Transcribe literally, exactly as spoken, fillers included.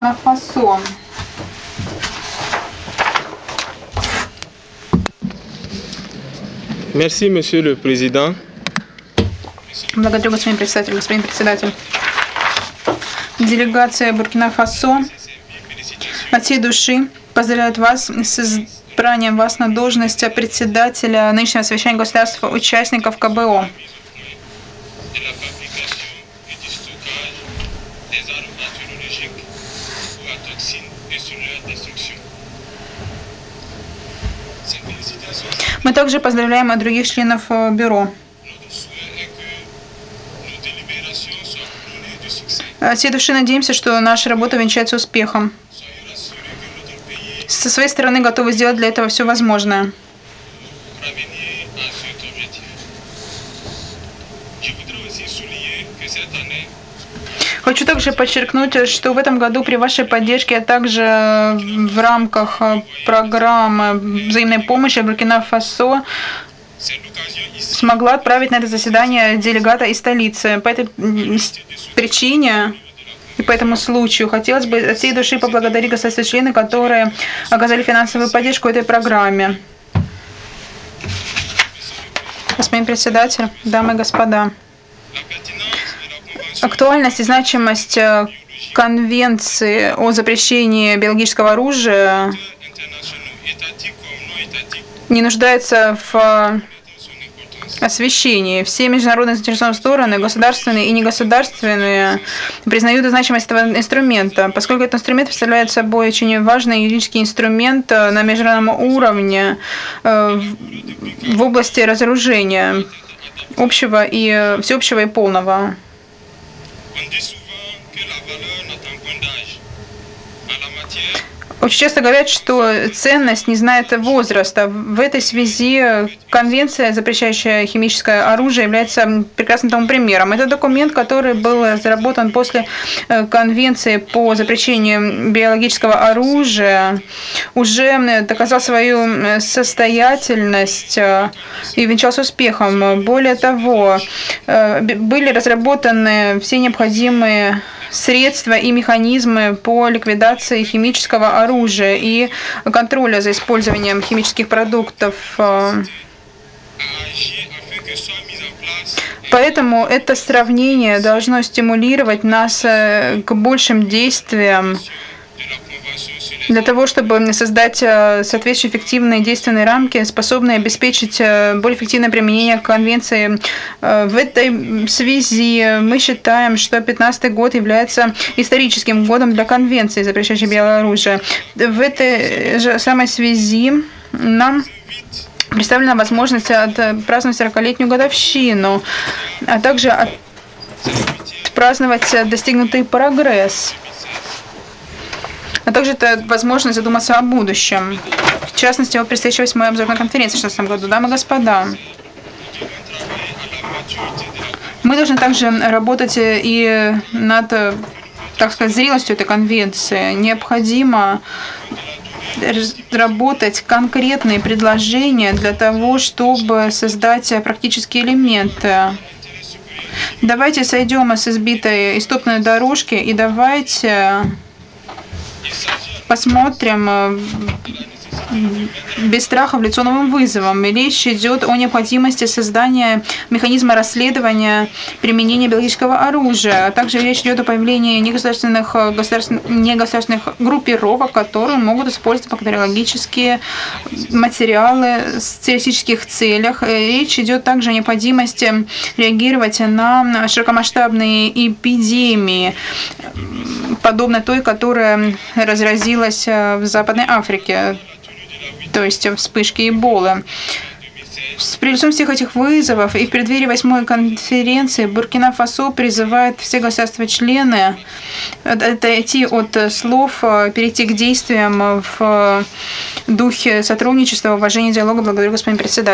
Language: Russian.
Фасо. Merci, Monsieur le Président. Благодарю, господин председатель. Господин председатель. Делегация Буркина-Фасо от всей души поздравляет вас с избранием вас на должность председателя нынешнего совещания государств участников ка бэ о. Мы также поздравляем и других членов бюро. От всей души надеемся, что наша работа венчается успехом. Со своей стороны готовы сделать для этого все возможное. Хочу также подчеркнуть, что в этом году при вашей поддержке, а также в рамках программы взаимной помощи Буркина-Фасо смогла отправить на это заседание делегата из столицы. По этой причине и по этому случаю хотелось бы от всей души поблагодарить государственные члены, которые оказали финансовую поддержку этой программе. Господин председатель, дамы и господа. Актуальность и значимость Конвенции о запрещении биологического оружия не нуждается в освещении. Все международные заинтересованные стороны, государственные и негосударственные, признают значимость этого инструмента, поскольку этот инструмент представляет собой очень важный юридический инструмент на международном уровне в области разоружения общего и всеобщего и полного. Очень часто говорят, что ценность не знает возраста. В этой связи Конвенция, запрещающая химическое оружие, является прекрасным тому примером. Это документ, который был разработан после Конвенции по запрещению биологического оружия, уже доказал свою состоятельность и венчался успехом. Более того, были разработаны все необходимые средства и механизмы по ликвидации химического оружия и контроля за использованием химических продуктов. Поэтому это сравнение должно стимулировать нас к большим действиям для того, чтобы создать соответствующие эффективные действенные рамки, способные обеспечить более эффективное применение Конвенции. В этой связи мы считаем, что две тысячи пятнадцатый год является историческим годом для Конвенции, запрещающей биооружие. В этой же самой связи нам представлена возможность отпраздновать сорокалетнюю годовщину, а также отпраздновать достигнутый прогресс. А также это возможность задуматься о будущем. В частности, о предстоящей восьмой обзорной конференции в две тысячи шестнадцатом году. Дамы и господа, мы должны также работать и над, так сказать, зрелостью этой конвенции. Необходимо работать конкретные предложения для того, чтобы создать практические элементы. Давайте сойдем с избитой истопной дорожки и давайте посмотрим без страха в лицо новым вызовам. Речь идет о необходимости создания механизма расследования применения биологического оружия. А также речь идет о появлении негосударственных, государственных, негосударственных группировок, которые могут использовать бактериологические материалы в террористических целях. Речь идет также о необходимости реагировать на широкомасштабные эпидемии, подобно той, которая разразилась в Западной Африке, то есть вспышки Эболы. При лицом всех этих вызовов и в преддверии восьмой конференции Буркина-Фасо призывает все государства-члены отойти от слов, перейти к действиям в духе сотрудничества, уважения, диалога. Благодарю, господин председатель.